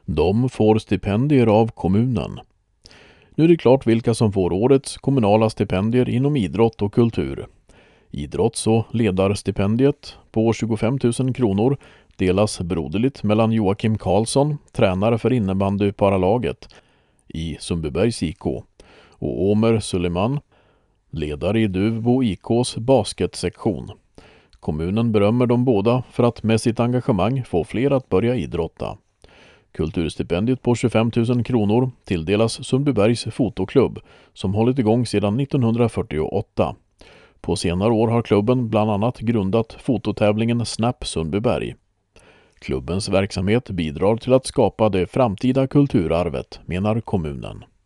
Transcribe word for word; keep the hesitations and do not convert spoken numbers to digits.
De får stipendier av kommunen. Nu är det klart vilka som får årets kommunala stipendier inom idrott och kultur. Idrotts- och ledarstipendiet på tjugofem tusen kronor delas broderligt mellan Joakim Karlsson, tränare för innebandyparalaget i Sundbybergs I K, och Omer Suleiman, ledare i Duvbo I Ks basketsektion. Kommunen berömmer dem båda för att med sitt engagemang få fler att börja idrotta. Kulturstipendiet på tjugofem tusen kronor tilldelas Sundbybergs fotoklubb som hållit igång sedan nittonhundrafyrtioåtta. På senare år har klubben bland annat grundat fototävlingen Snap Sundbyberg. Klubbens verksamhet bidrar till att skapa det framtida kulturarvet, menar kommunen.